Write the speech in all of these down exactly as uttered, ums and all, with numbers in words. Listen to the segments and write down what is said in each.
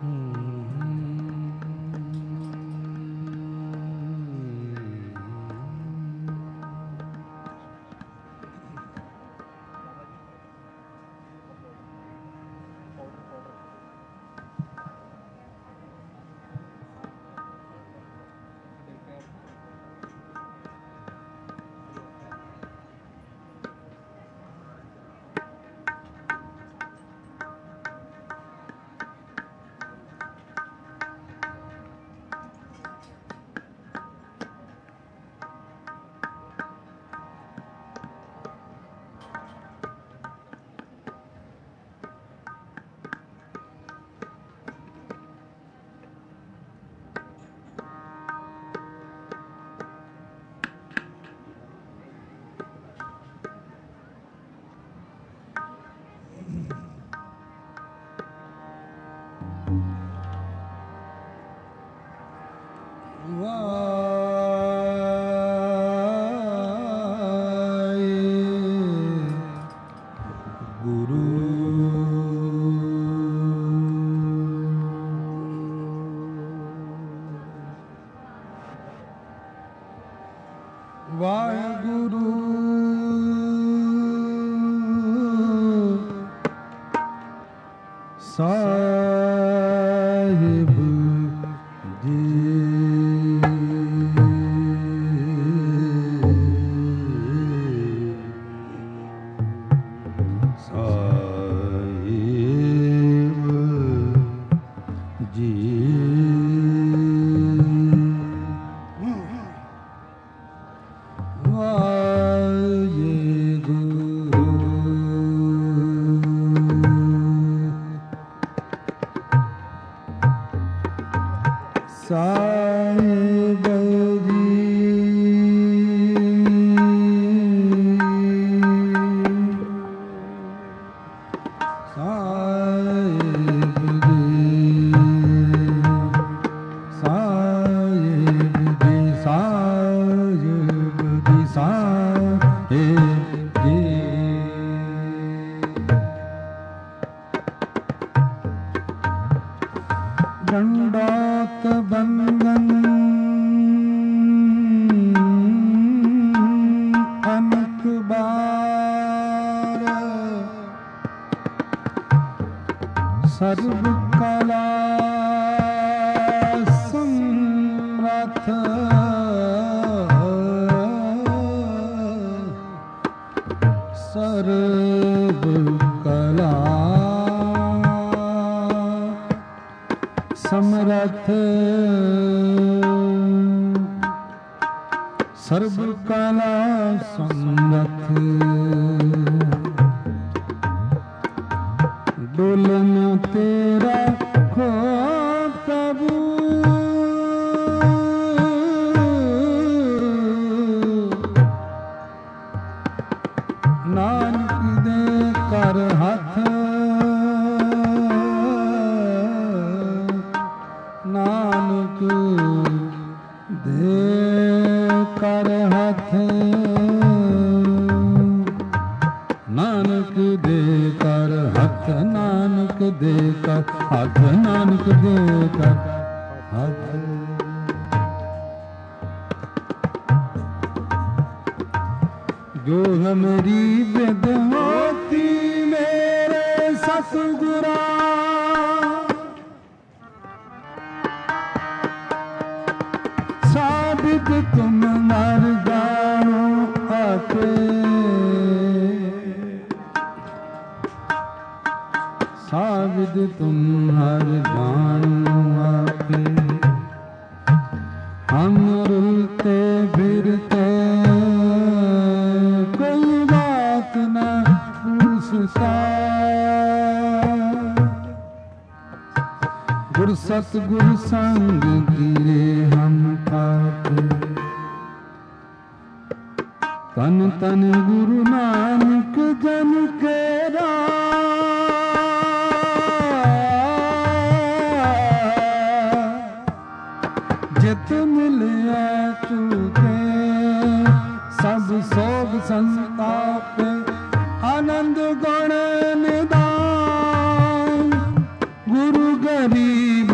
गुरु गरीब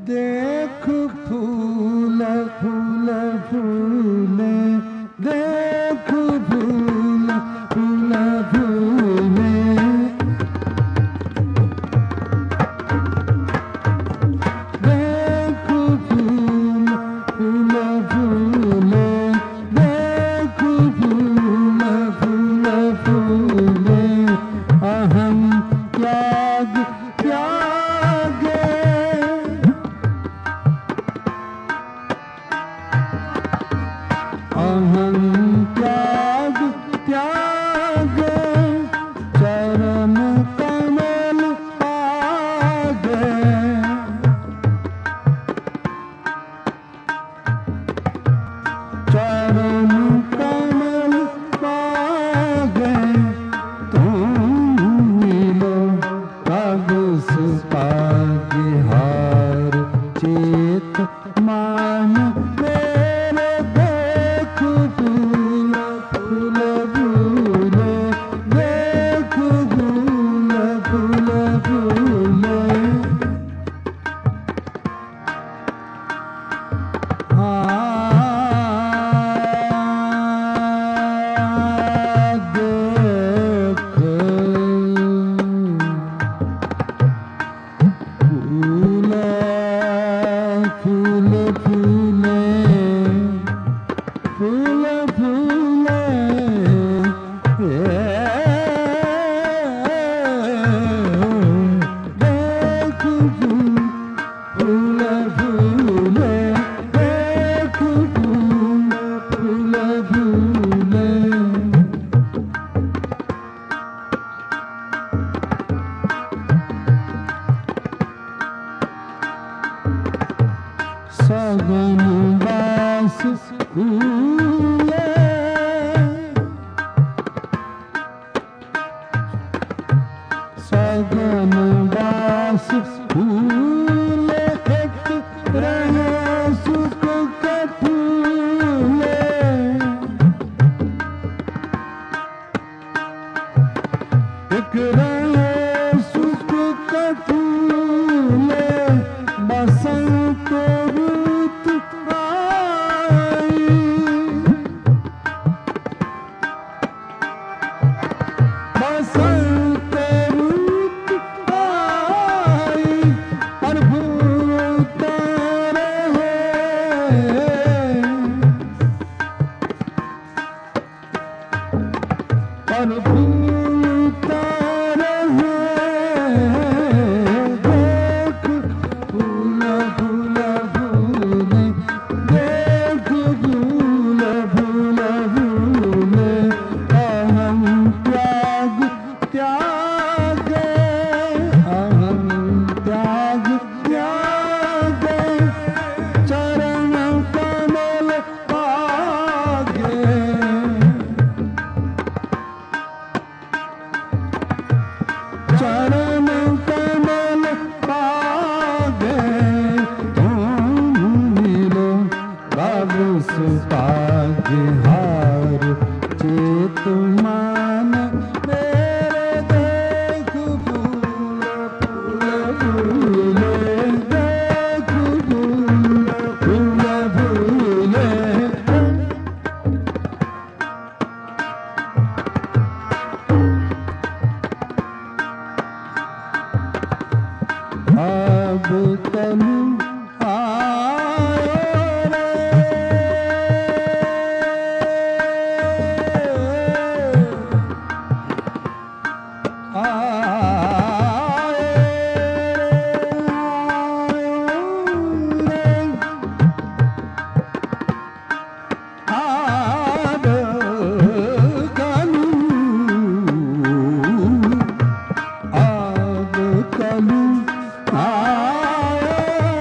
देख फूल फूल फूले, देख फूल फूल फूले, देख फूल फूल फूले, देख फूल फूल फूले, अहम त्याग त्यागे, अहम त्याग त्यागे, चरण कमल आगे, चरण कमल आगे, तुम मिलो तब सुपागे हार चेत मान मेरे, देख फूल फूल फूले, देख फूल फूल फूले, हाँ देख फूल फूल फूले, फूल फूले, देख फूल फूल फूले, देख फूल फूल फूले, सगन बास फूले, सगन बास फूले, एक रहे सुख के फूले, एक रहे सुख के फूले, बसंत रुत आई, बसंत रुत आई, और भूत रहे, और भूत रहे, देख फूल फूल फूले, देख फूल फूल फूले, अहम त्याग त्यागे, अहम त्याग त्यागे, चरण कमल आगे, चरण कमल आगे, तुम मिलो बाबू सुपागे हार चेत मान मेरे, देख फूल फूल फूले, देख फूल फूल फूले, अब तनु आए रे, आए रे, अब तनु, अब तनु आए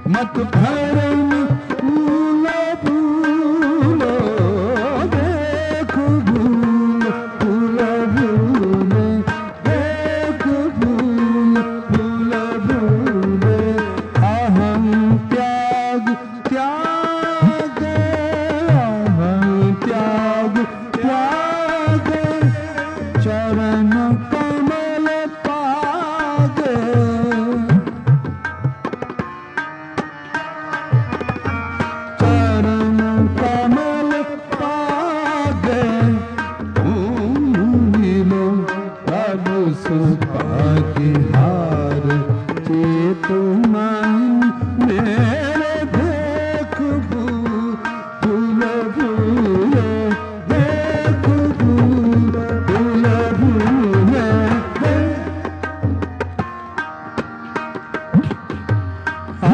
मत भरम भूलो भूलो देख भूल भूल भूल देख भूल भूल भूल अहम त्याग त्याग अहम त्याग त्याग चरण कमल पागे चरण कमल पागे भूमिलो प्रभु सुभाग्य हार चेतु मन मेरे देख भूल भूल भूल देख भूल भूल भूल आ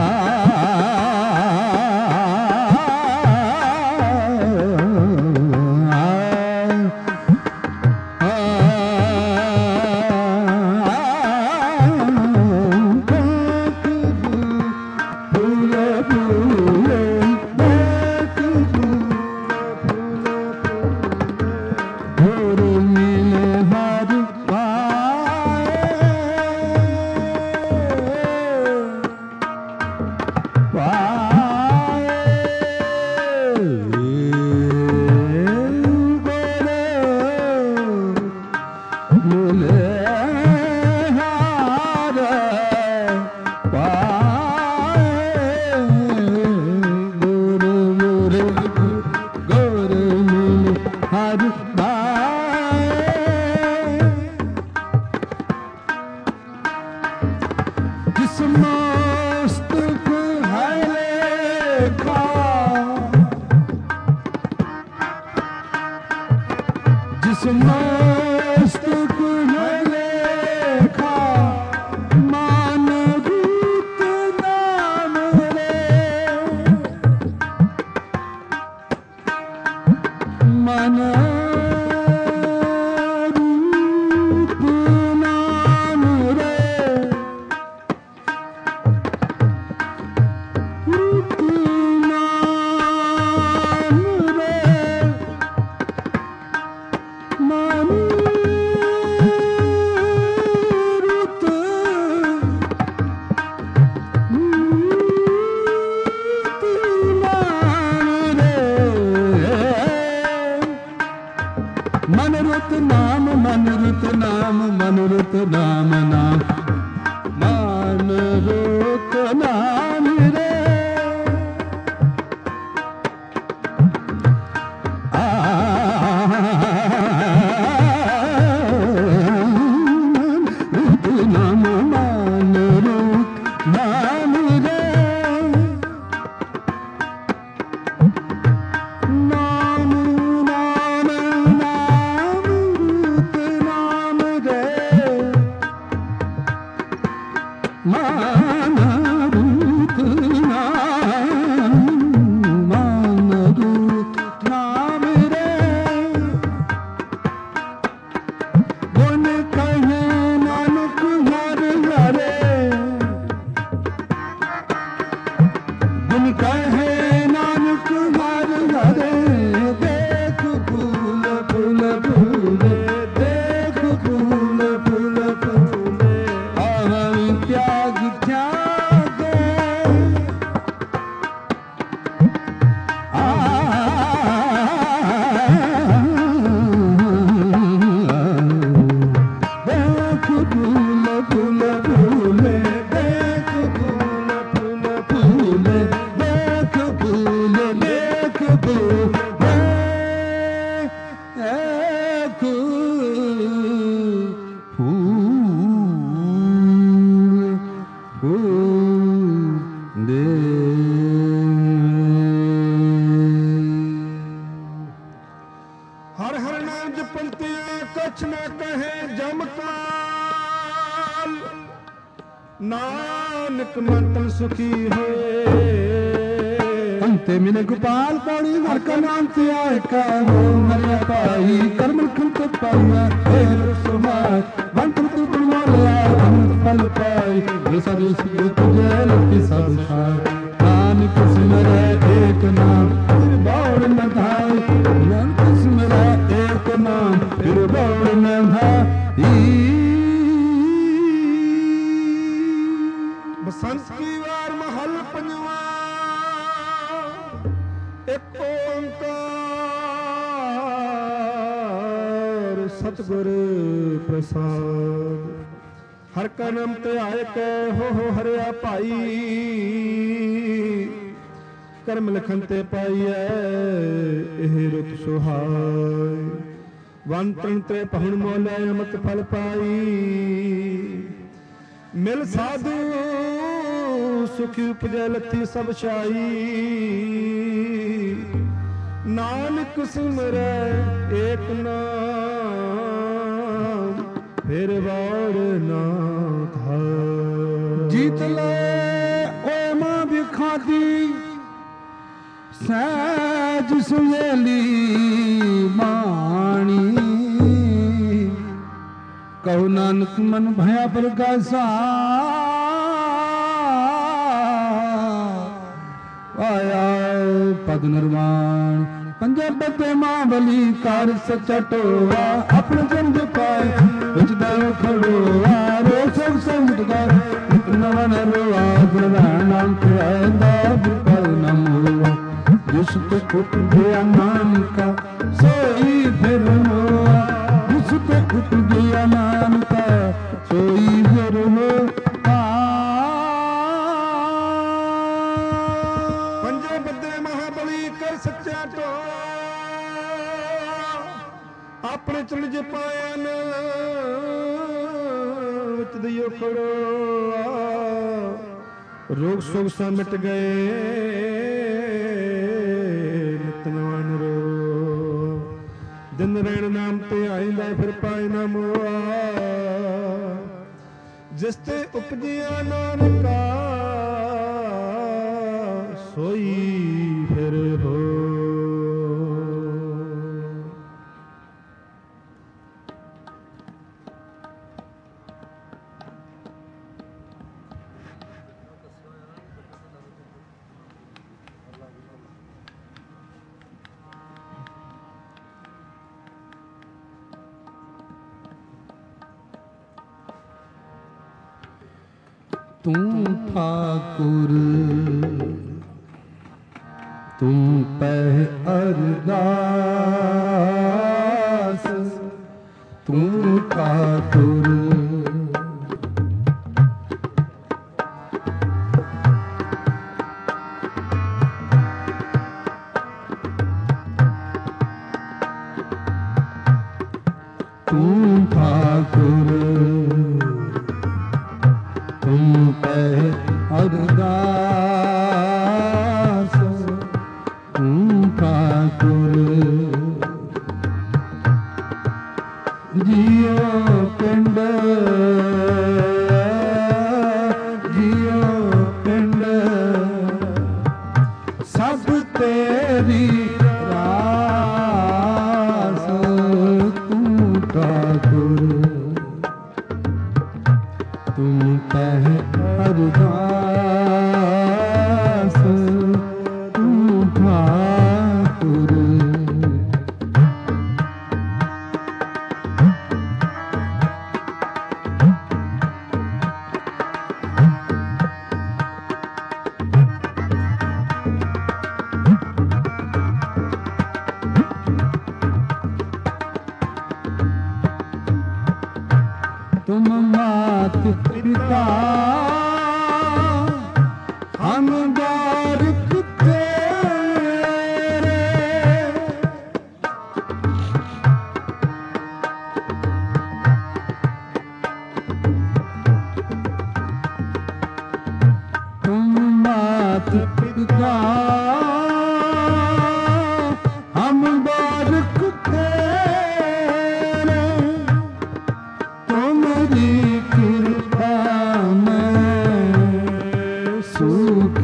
जिस मस्तक है लेखा जिस मस्तक है लेखा मान रूप नाम रे मन रूप नाम रे रूप नाम रे मन रूप मनरुत नाम मनरुत नाम मनरुत नाम नाम मनरुत नाम रे आ मनरुत नाम मनरुत नाम रे नाम नाम नाम रूप नाम रे मान रूप नाम मान रूप नाम रे गुण कहे नानक हर हरे गुण कहे नानक हर हरे देख फूल फूल फूल देख फूल फूल फूल अहम त्याग त्याग आ देख फूल फूल फूल देख फूल फूल फूल देख फूल देख फूल देख फूल फूल दे हर हर नाम जपंते कछ न कहे जमकाल नानक मंतन सुखी होए अंते मिले गोपाल पौड़ी हर का नाम से आए का हो मरिया पाई कर्म खंत पाई है सुमार वंत तू पहुन मोलिया अमृत फल पाई ये सब तुझे लती सब खाए नानक सिमरे एक नाम फिर बौड़ न धाई नानक सिमरे एक नाम फिर बौड़ न धाई बसंत की वार महल पंजवा एक ओंकार सतगुर प्रसाद हर का नाम ते आए कै हो हो हरिया भाई करम लखन ते पाईए एह रुत सुहाय वन तन ते पहुन मोलै अमृत फल पाई मिल साधु सुखी उपजै लथी सब छाई नानक सिमरै एक नाम फिर बार ना था जीत ले ओ मां बिखादी सहज सुहेली माणी कहु नानक मन भया प्रकाशा आया पद निर्वाण पंजाब ते मां बली कार सच्चा टोआ अपने जन्म पाए विच दयो खड़ोआ रो सब संगतगार नवन रोआ गुरनाम नाम खुआंदा बिपल न मोआ जिस पे कुट गया नाम का सोई फिर मोआ जिस पे कुट गया नाम का सोई फिर मोआ पंजाब ते महाबली कर सच्चा टोआ अपने चल जे पाया न विच दियो खड़ोआ रोग सोग सा मिट गए नितनवान रो दिन रैन नाम ते आइंदा फिर पाए ना मोआ जिस ते उपजिया नानका सोई फिर हो तू ठाकुर तुम पह अरदास तू ठाकुर तू ठाकुर तुम पह अरदास तुम ठाकुर जियो पिंड जियो पिंड सब तेरी रास तू ठाकुर तुम पह अरदास तू ठाकुर तुम मात पिता हम बारिक तेरे तुम मात पिता हम बारिक तेरे तुम्हारी कृपा में सुख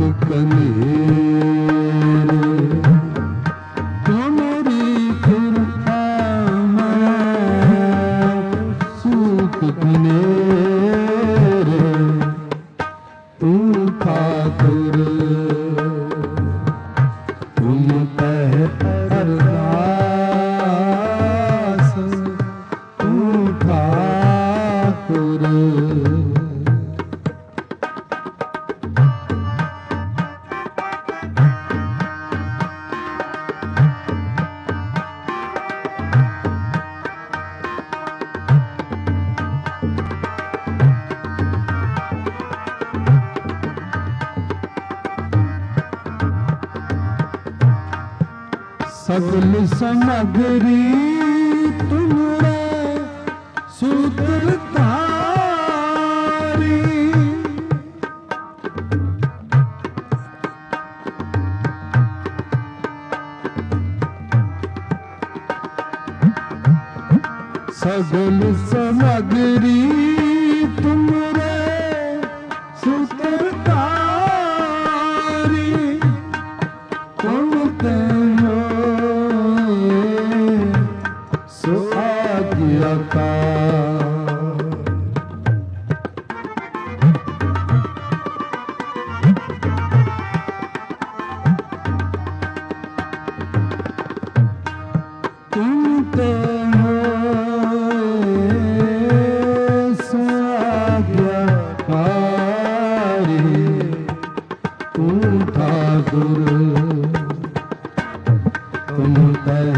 कनेरे तुम्हारी कृपा में सुख कनेरे सगल समगरी तुमरे सूत्रधारी सगल समगरी तुमरे सूत्रधारी तुम ते हो सो आज्ञाकार तुम ते हो सो आज्ञाकारी तुम ठाकुर तुम कह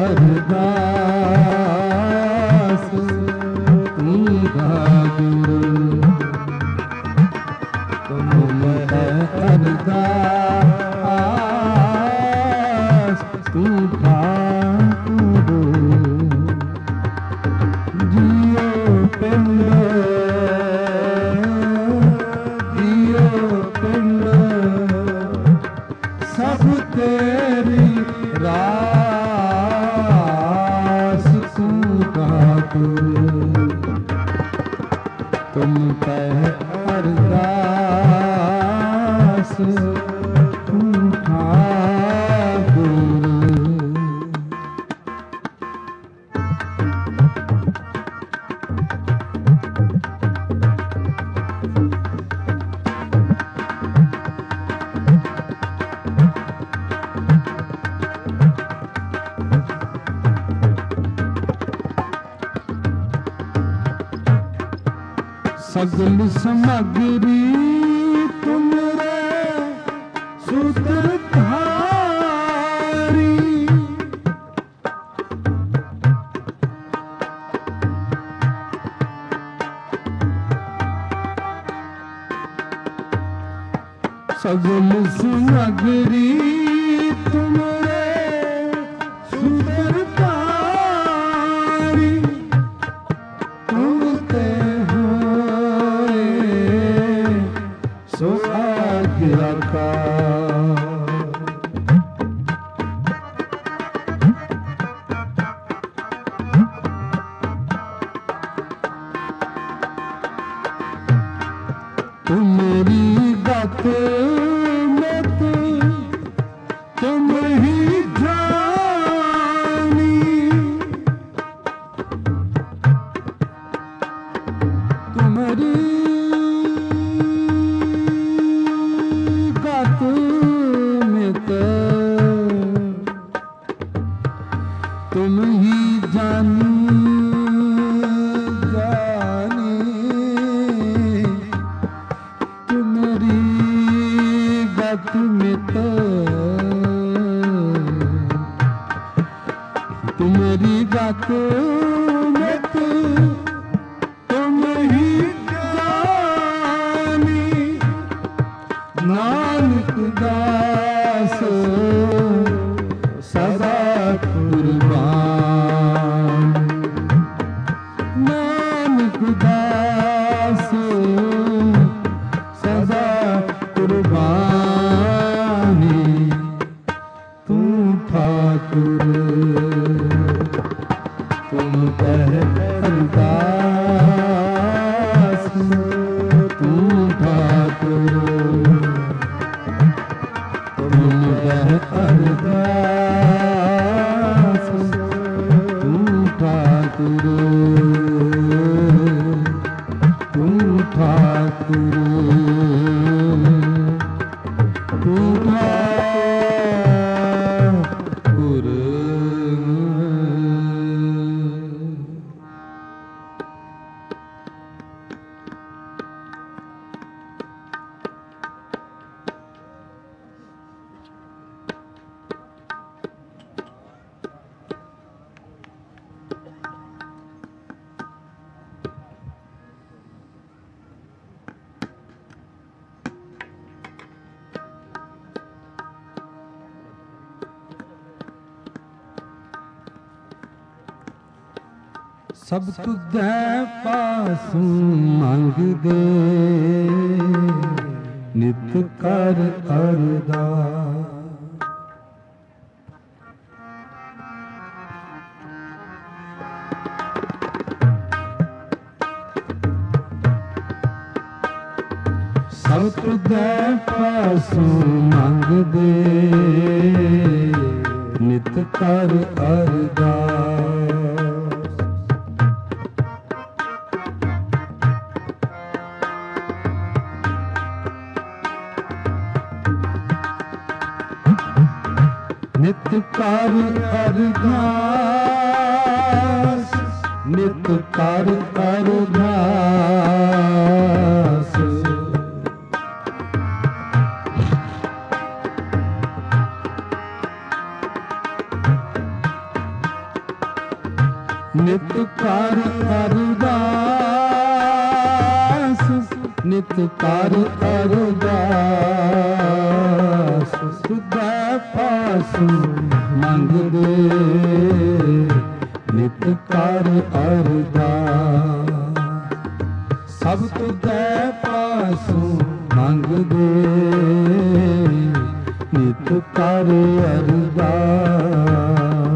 अरदास तुम ठाकुर तुम कह अरदास तुम ठाकुर जियो पिंड जियो पिंड सब तेरी रास तू ठाकुर तुम कह अरदास तू ठाकुर सगल समगरी तुमरे सूत्रधारी सगल समगरी तुमरे सूत्रधारी तुम ते हो सो आज्ञाकार तुम्हारी बात में तो तुम ही जानी तुम्हारी बात में तो तुम ही जानी जानी तुम्हारी बात में तो तुम्हारी बात में तो तुम ही जानी नानक दास सदा कुर्बान नानक दास सदा कुर्बानी तू ठाकुर तुम कह अरदास तू ठाकुर तुम कह अरदास तू ठाकुर तू ठाकुर तू ठाकुर ਸਭ ਤੁਧੈ ਪਾਸੋਂ ਮੰਗਦੇ ਨਿਤ ਕਰ ਅਰਦਾਸ। ਸਭ ਤੁਧੈ ਪਾਸੋਂ ਮੰਗਦੇ ਨਿਤ ਕਰ ਅਰਦਾਸ। ਨਿਤ ਕਰ ਅਰਦਾਸ, ਨਿਤ ਕਰ ਅਰਦਾਸ। ਨਿਤ ਕਰ ਅਰਦਾਸ, ਨਿਤ ਕਰ ਅਰਦਾਸ। ਤੁਧੈ ਪਾਸੋਂ ਮੰਗਦੇ ਨਿਤ ਕਰ ਅਰਦਾਸ। ਸਭ ਤੁਧੈ ਪਾਸੋਂ ਮੰਗਦੇ ਨਿਤ ਕਰ ਅਰਦਾਸ।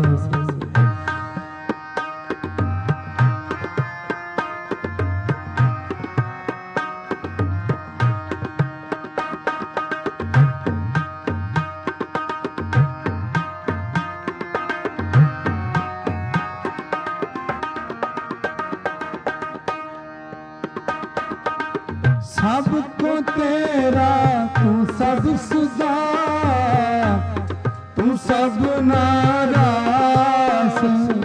ਸਭ ਕੋ ਤੇਰਾ ਤੂੰ ਸਭ ਸੁਦਾ, ਤੂੰ ਸਭ ਨਾਰਾਸ।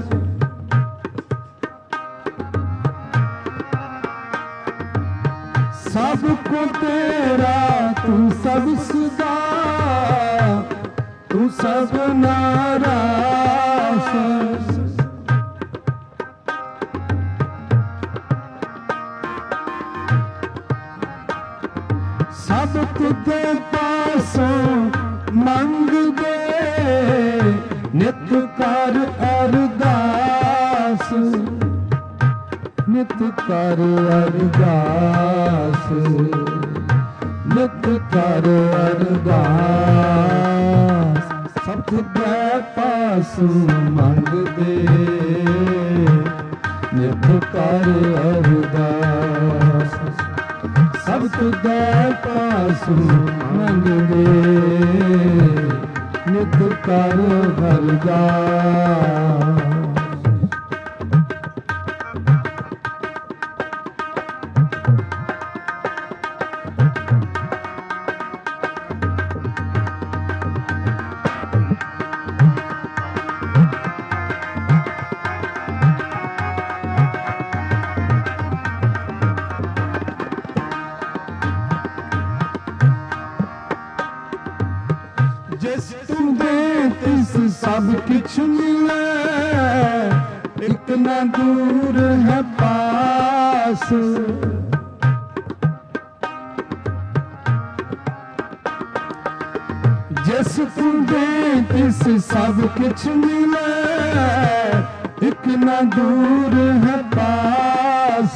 ਸਭ ਕੋ ਤੇਰਾ ਤੂੰ ਸਭ ਸੁਦਾ, ਤੂੰ ਸਭ ਨਾਰਾਸ। ਸਭ ਤੁਧੇ ਪਾਸੋਂ ਮੰਗਦੇ ਨਿਤ ਕਰ ਅਰਦਾਸ। ਨਿਤ ਕਰ ਅਰਦਾਸ, ਨਿਤ ਕਰ ਅਰਦਾਸ। ਸਭ ਤੁਧੇ ਪਾਸੋਂ ਮੰਗਦੇ ਨਿਤ ਕਰ ਅਰਦਾਸ। ਸਭ ਤੁਧੈ ਪਾਸੋਂ ਮੰਗਦੇ ਨਿਤ ਕਰ ਅਰਦਾਸ। ਜਿਸ ਤੂੰ ਦੇ ਤਿਸ ਸਭ ਕਿਛ ਮਿਲੈ, ਇਕ ਨਾ ਦੂਰ ਹੈ ਪਾਸ। ਜਿਸ ਤੂੰ ਦੇ ਤਿਸ ਸਭ ਕਿਛ ਮਿਲੈ, ਇਕ ਨਾ ਦੂਰ ਹੈ ਪਾਸ।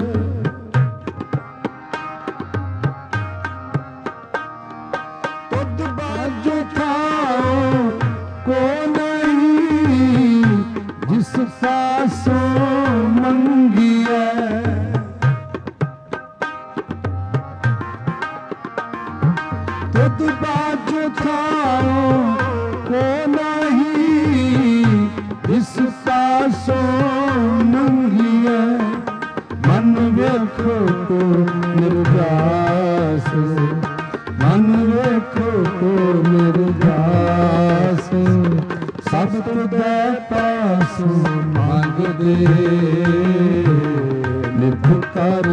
ਤੁਧ ਬਾਝੋ ਥਾਉ ਕੋ ਨਹੀਂ, ਜਿਸ ਪਾਸੋਂ ਮੰਗੀਐ। ਤੁਧ ਬਾਝੋ ਥਾਉ ਕੋ ਨਹੀਂ, ਜਿਸ ਪਾਸੋਂ ਮੰਗੀਐ। ਮਨ ਵੇਖੋ ਕੋ ਨਿਰਜਾਸ, ਮਨ ਵੇਖੋ ਕੋ ਨਿਰਜਾਸ। ਸਭ ਤੁਧੈ ਪਾਸੋਂ ਮੰਗਦੇ ਨਿਤ ਕਰ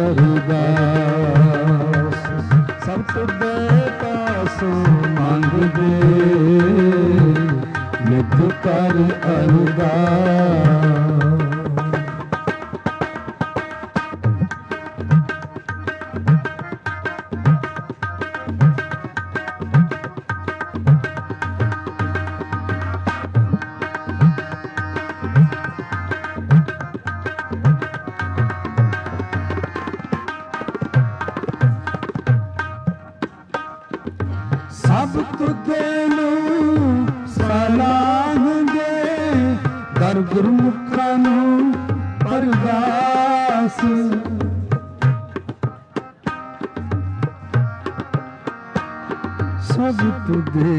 ਅਰਦਾਸ। ਸਭ ਤੁਧੈ ਪਾਸੋਂ ਮੰਗਦੇ ਨਿਤ ਕਰ ਅਰਦਾਸ। सब तुदेनु सलाह दे कर गुरमुखां नूं अरदास सब तुदे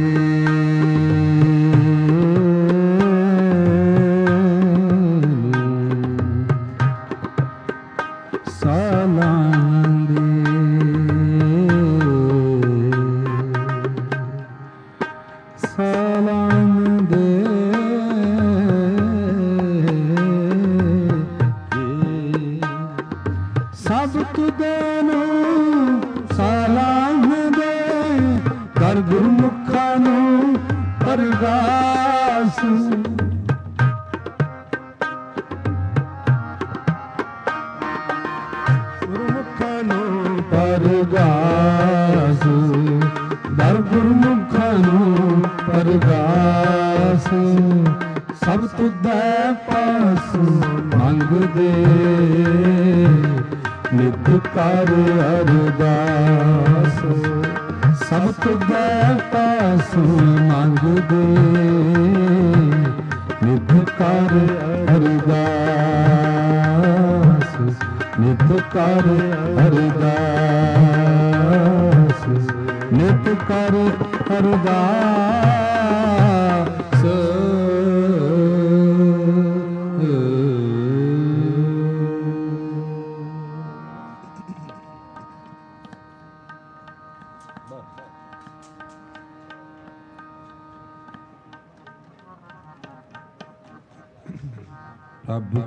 प्रभु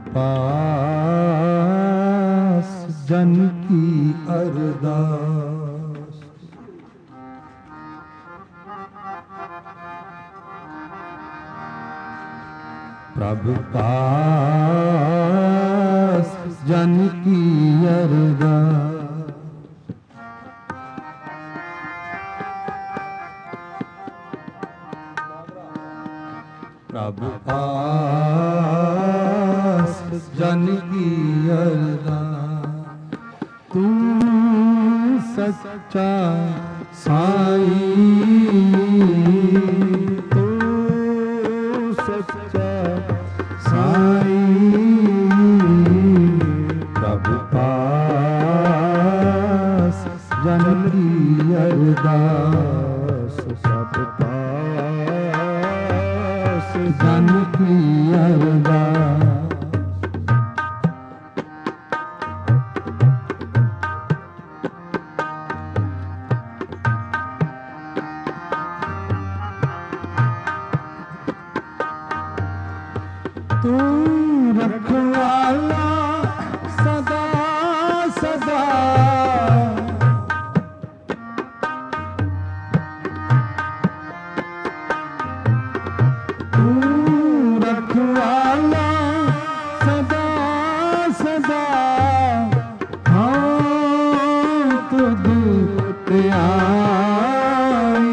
पास जन की अरदास प्रभु पास जन की अरदास प्रभु पास जन की अरदास तू सच्चा साईं तू सच्चा साईं प्रभु पास जन की अरदास सब पास जन की अरदास तू रखवाला सदा सदा तू रखवाला सदा सदा हाँ तुझ पे आई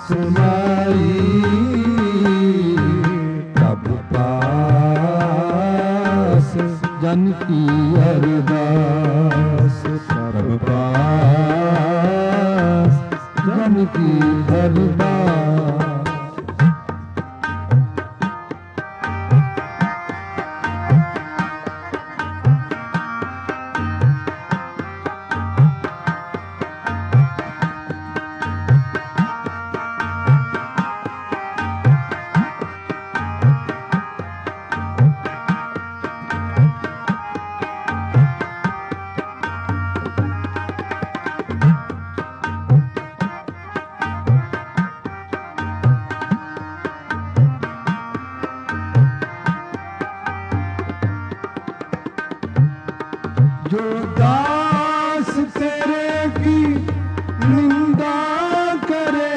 समाई प्रभु पास जन की अरदास प्रभु पास जन की अरदास। जो दास तेरे की निंदा करे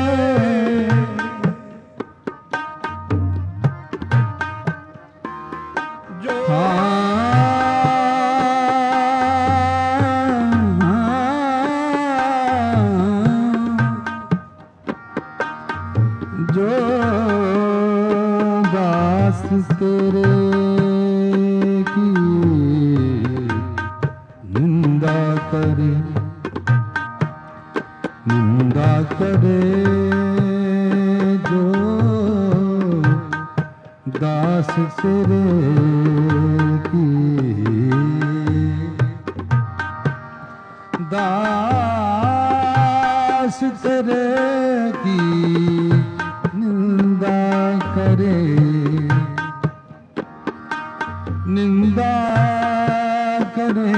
जो जो दास तेरे करे निंदा करे जो दास तेरे की दास तेरे की निंदा करे निंदा करे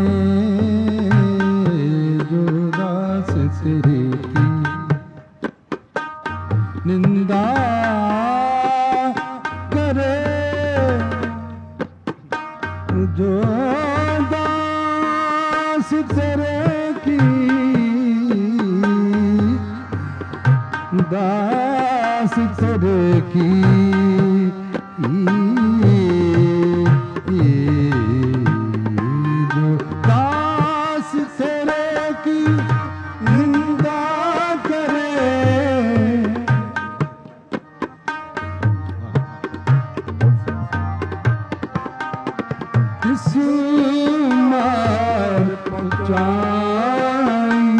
तेरे की निंदा करे जो दास तेरे की दास तेरे की जो दास तेरे की निंदा करे किस मार पहुंचाई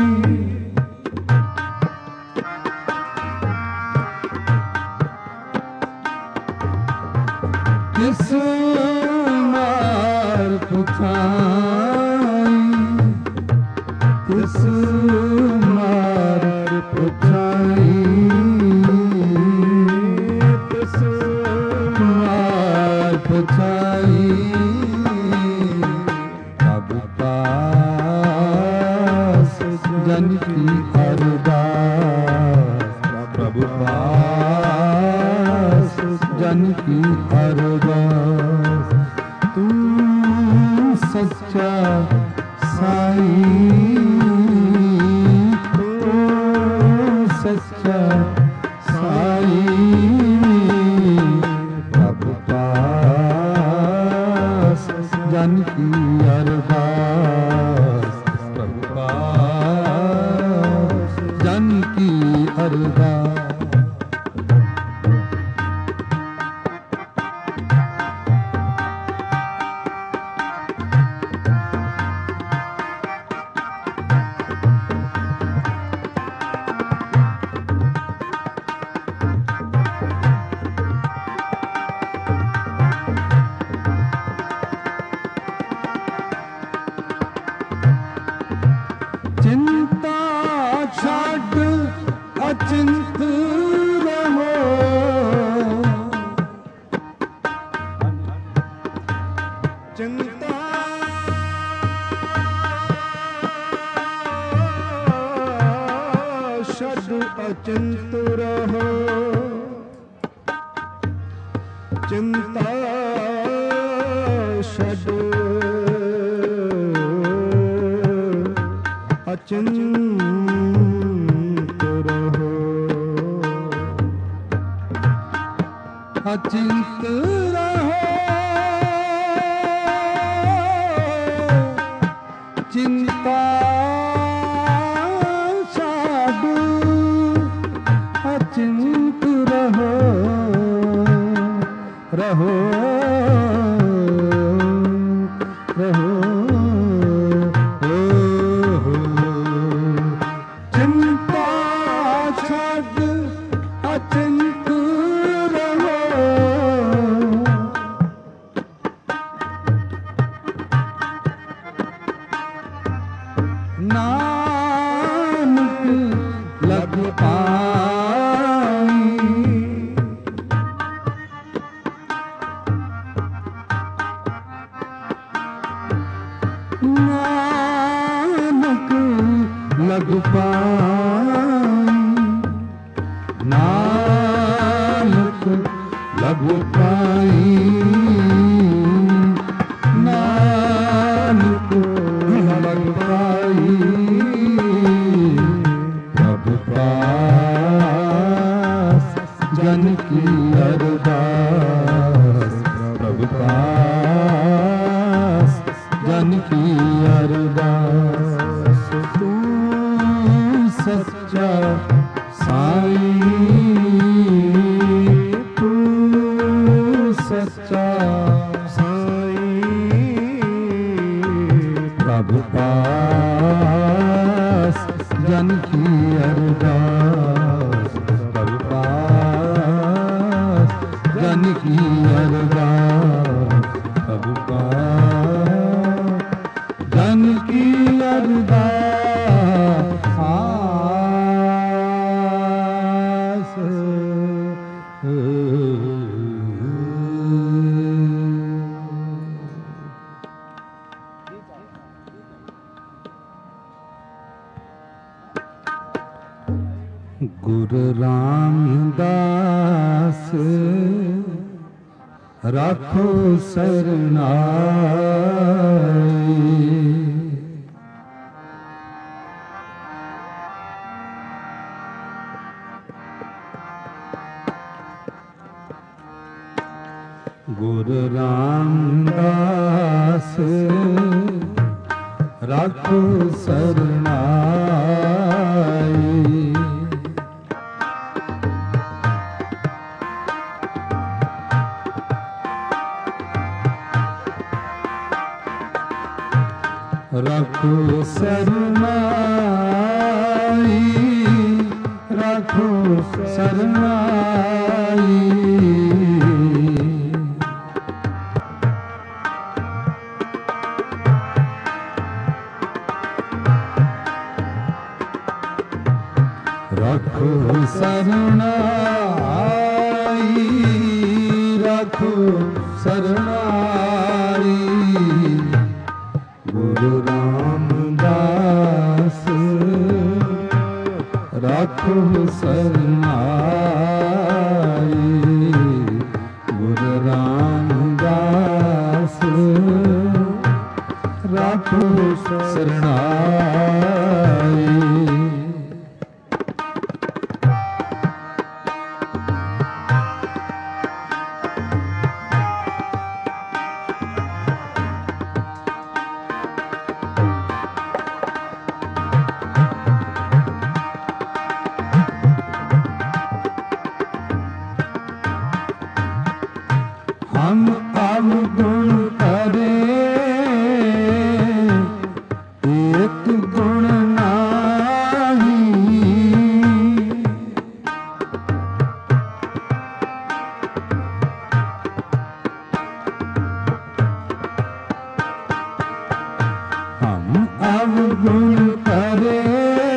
किस मार पहुंचाई किस मार पहुंचाई किस मार पहुंचाई प्रभु पास जन की अरदास प्रभु पास जन की अरदास तू सच्चा साई सच्चा साई प्रभु पास जन की अरदास प्रभु पास जन की अरदास। चिंता छाड़ अचिंत रहो चिंता छाड़ अचिंत रहो चिंता छाड़ अचिंत रहो अचिंत रहो चिंता छाड़ नानक लग पाई, नानक लग पाई, नानक लग पाई, प्रभु पास जन की अरदास, प्रभु पास जन की अरदास। तू सच्चा साईं, तू सच्चा साईं, प्रभु पास जन की अरदास, प्रभु पास जन की अरदास, प्रभु पास जन की अरदास। गुरु रामदास राखो सरनाई, गुरु रामदास राखो सरनाई, राखो सरनाई, राखो सरनाई, राखो सरनाई, राखो सरनाई, गुरु रामदास राखो सरनाई, गुरु रामदास राखो सरनाई। हम अवगुण करें एक गुण नाही, हम अवगुण करें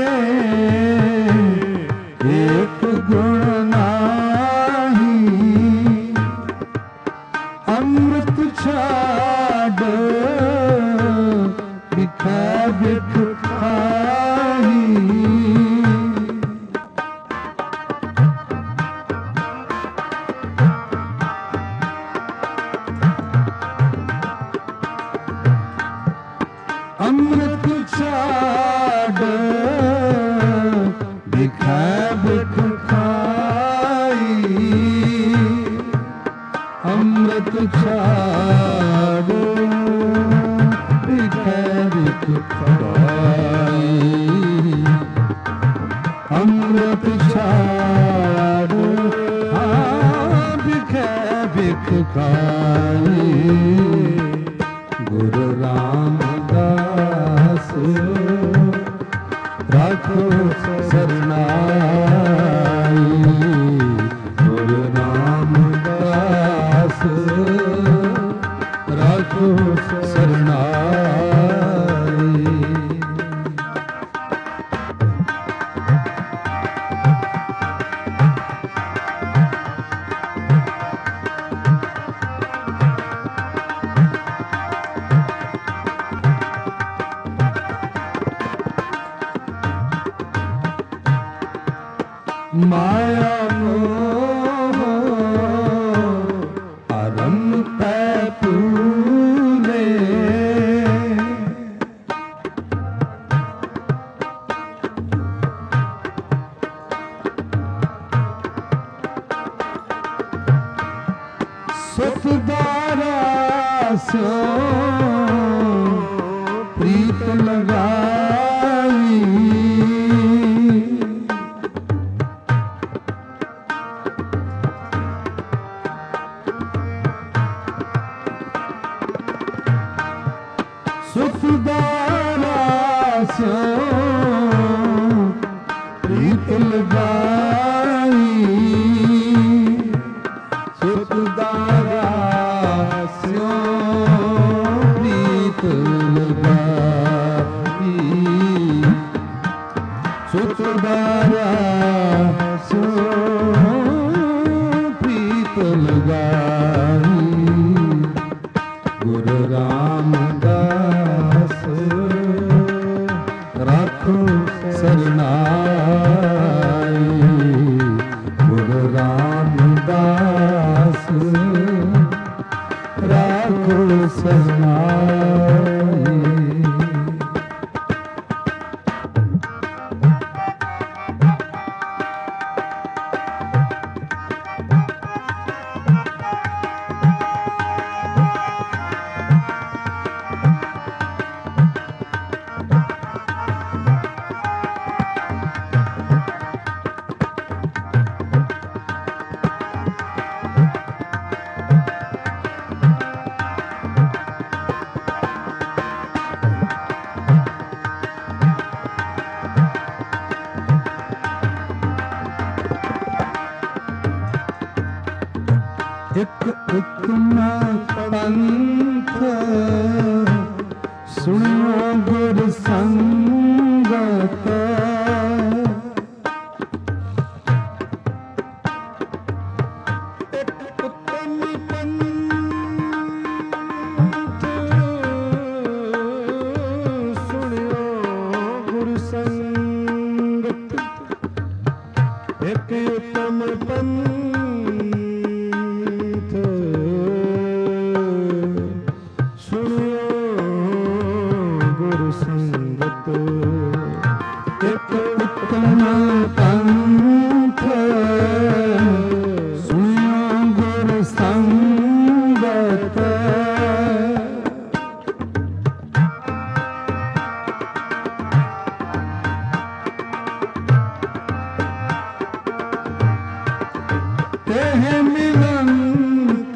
एक गुण नाही, अमृत छाड़ बिखा बिख खाई, अमृत छाड़ बिखा बिख खाई, अमृत छाड़ बिखा बिख खाई, अमृत छाड़ बिखा बिख खाई, गुरु रामदास राखो सरनाई, गुरु रामदास राखो सरनाई। माया मोह आरंभ पै तूने सुखदारा स्यो प्रीत लगाई सुखदारा स्यो प्रीत लगाई सुखदारा स्यो प्रीत लगाई सुखदारा स्यो प्रीत लगाई गुरु रामदास राखो सरनाई गुरु रामदास राखो सरनाई एक उत्तम पंथ सुनियो गुर संगत एक उत्तम पंथ सुनियो गुर संगत एक उत्तम पंथ एक उत्तम पंथ सुनियो गुरु संगत तेह मिलंत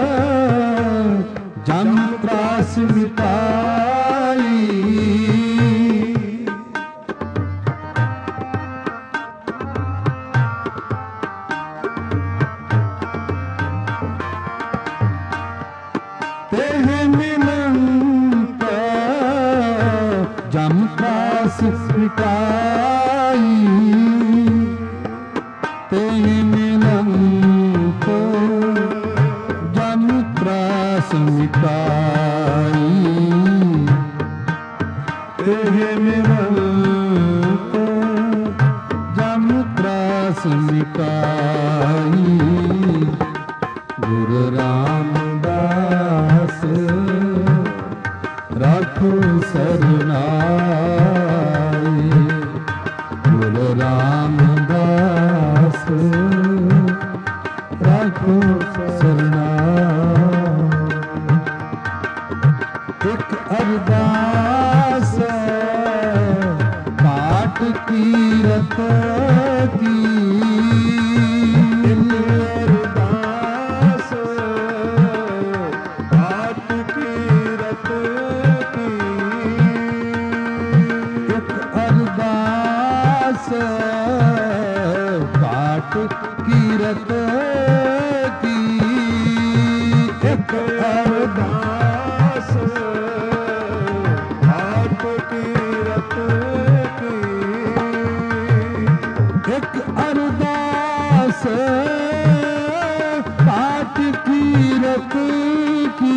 जम त्रास मिटाई तेह मिलंत जम त्रास मिटाई तेह मिलंत जम त्रास मिटाई तेह मिलंत जम त्रास मिटाई गुरु रामदास राखो सरनाई गुरु रामदास राखो सरनाई एक अरदास पाठ कीरत की पाठ कीरत की एक अरदास पाठ कीरत की एक अरदास पाठ कीरत की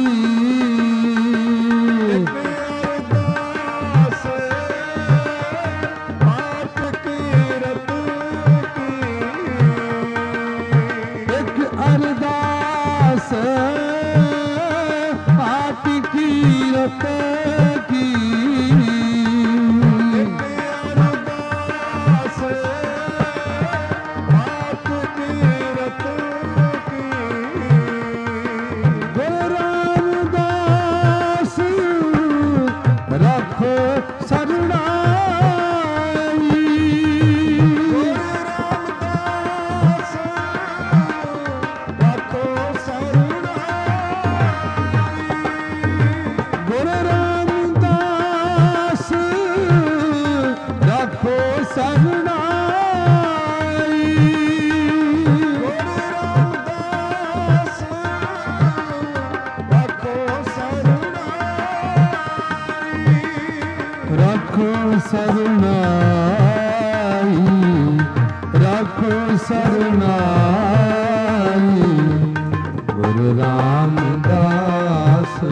सरनाई गुरु रामदास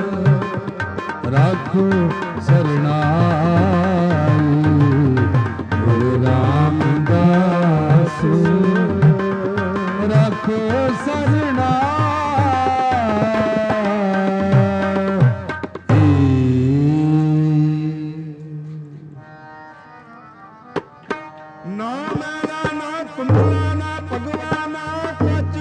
राखो सरनाई गुरु रामदास राखो सरनाई। ना मेरा ना कुंभला ना भगवा ना कुछ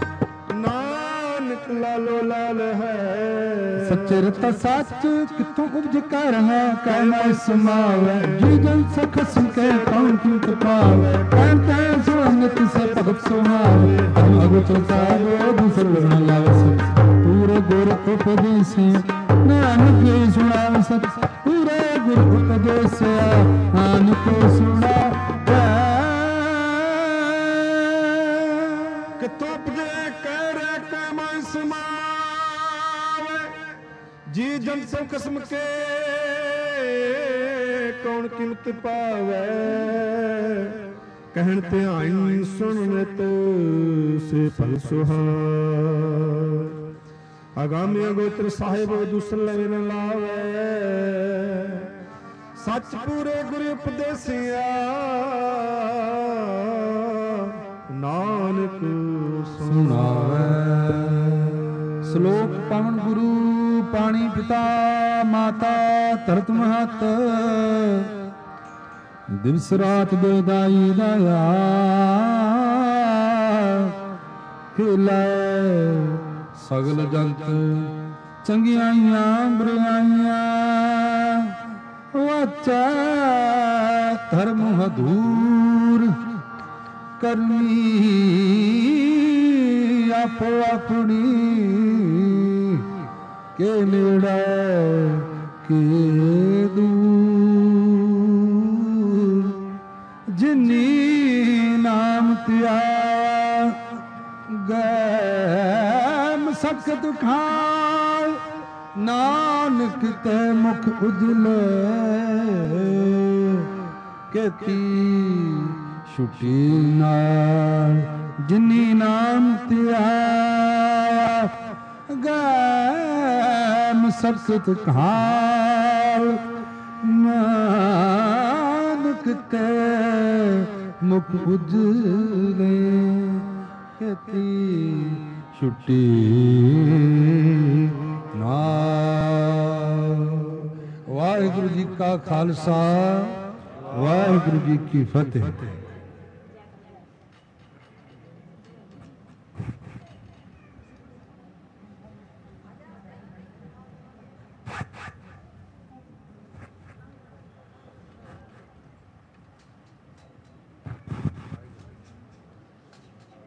नानक लालो लाल है। सच्चे रता सच कितों उपज कर है कहना समावे जी जन सख सुखे कौन कीमत पावे कहते सुनित से भगत सुहावे अग अग चलता वो दूसर लगना लावे सच पूरे गुर उपदेश नानक सुनावे सच पूरे गुर उपदेश नानक सुना कि तुपजे कह रे कैमा समावे जी जन सब किस्म के कौन कीमत पावे कहन ते आई सुनने तो से फल सुहाव आगामी अगोत्र साहिब दूसर लवे न लावे सच पूरे गुरु उपदेसिया नानक सुनावे। श्लोक पवन गुरु पानी पिता माता तरत महत दिवस रात बेदाई दया खिलै सगल जंत चंगियाइयां बुराइयां वाचा धर्म हदूर करनी आपो अपनी के नेड़ा के दूर जिनी नाम त्या गैम सख्त खाल नानक ते मुख उजले केती छुटी नाल जिनी नाम त्या गैम सख्त खाल नानक ते मुख उजले केती छुटी नाल। वाहिगुरु जी का खालसा वाहिगुरु जी की फतेह।